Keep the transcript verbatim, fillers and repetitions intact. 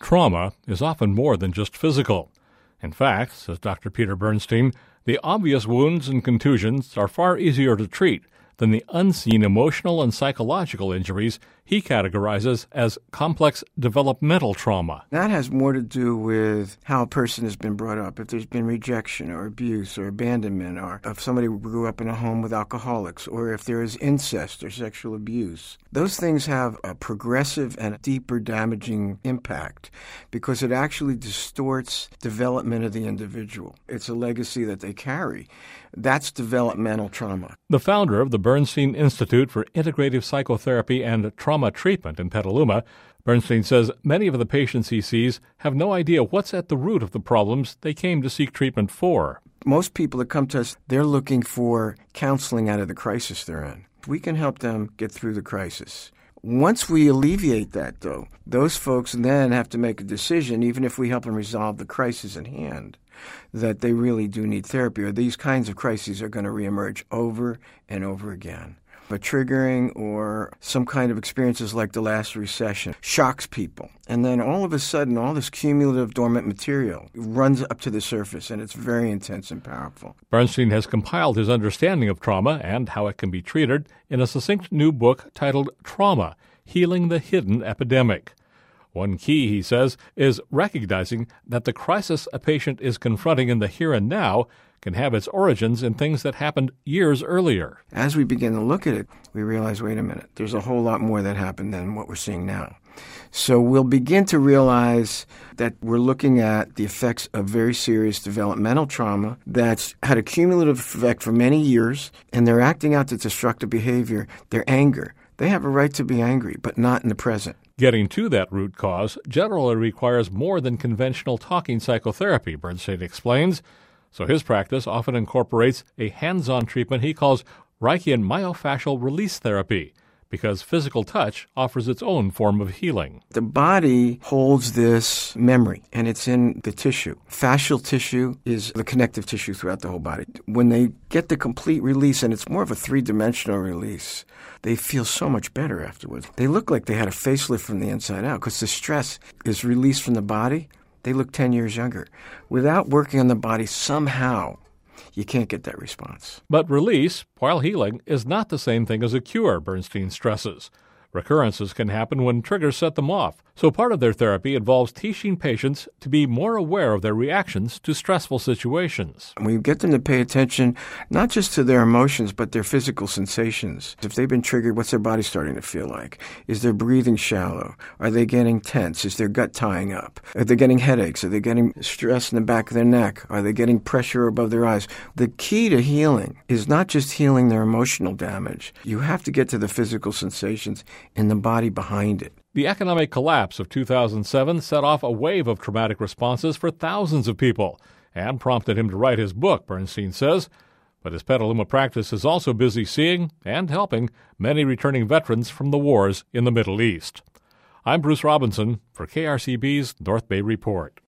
Trauma is often more than just physical. In fact, says Doctor Peter Bernstein, the obvious wounds and contusions are far easier to treat than the unseen emotional and psychological injuries he categorizes as complex developmental trauma. That has more to do with how a person has been brought up. If there's been rejection or abuse or abandonment, or if somebody grew up in a home with alcoholics, or if there is incest or sexual abuse. Those things have a progressive and deeper damaging impact because it actually distorts development of the individual. It's a legacy that they carry. That's developmental trauma. The founder of the Bernstein Institute for Integrative Psychotherapy and Trauma Treatment in Petaluma, Bernstein says many of the patients he sees have no idea what's at the root of the problems they came to seek treatment for. Most people that come to us, they're looking for counseling out of the crisis they're in. We can help them get through the crisis. Once we alleviate that, though, those folks then have to make a decision, even if we help them resolve the crisis at hand, that they really do need therapy, or these kinds of crises are going to reemerge over and over again. But triggering or some kind of experiences like the last recession shocks people. And then all of a sudden, all this cumulative dormant material runs up to the surface, and it's very intense and powerful. Bernstein has compiled his understanding of trauma and how it can be treated in a succinct new book titled Trauma: Healing the Hidden Epidemic. One key, he says, is recognizing that the crisis a patient is confronting in the here and now can have its origins in things that happened years earlier. As we begin to look at it, we realize, wait a minute, there's a whole lot more that happened than what we're seeing now. So we'll begin to realize that we're looking at the effects of very serious developmental trauma that's had a cumulative effect for many years, and they're acting out the destructive behavior, their anger. They have a right to be angry, but not in the present. Getting to that root cause generally requires more than conventional talking psychotherapy, Bernstein explains. So his practice often incorporates a hands-on treatment he calls Reichian myofascial release therapy, because physical touch offers its own form of healing. The body holds this memory, and it's in the tissue. Fascial tissue is the connective tissue throughout the whole body. When they get the complete release, and it's more of a three-dimensional release, they feel so much better afterwards. They look like they had a facelift from the inside out because the stress is released from the body. They look ten years younger. Without working on the body, somehow you can't get that response. But release, while healing, is not the same thing as a cure, Bernstein stresses. Recurrences can happen when triggers set them off, so part of their therapy involves teaching patients to be more aware of their reactions to stressful situations. We get them to pay attention not just to their emotions, but their physical sensations. If they've been triggered, what's their body starting to feel like? Is their breathing shallow? Are they getting tense? Is their gut tying up? Are they getting headaches? Are they getting stress in the back of their neck? Are they getting pressure above their eyes? The key to healing is not just healing their emotional damage. You have to get to the physical sensations in the body behind it. The economic collapse of two thousand seven set off a wave of traumatic responses for thousands of people and prompted him to write his book, Bernstein says. But his Petaluma practice is also busy seeing and helping many returning veterans from the wars in the Middle East. I'm Bruce Robinson for K R C B's North Bay Report.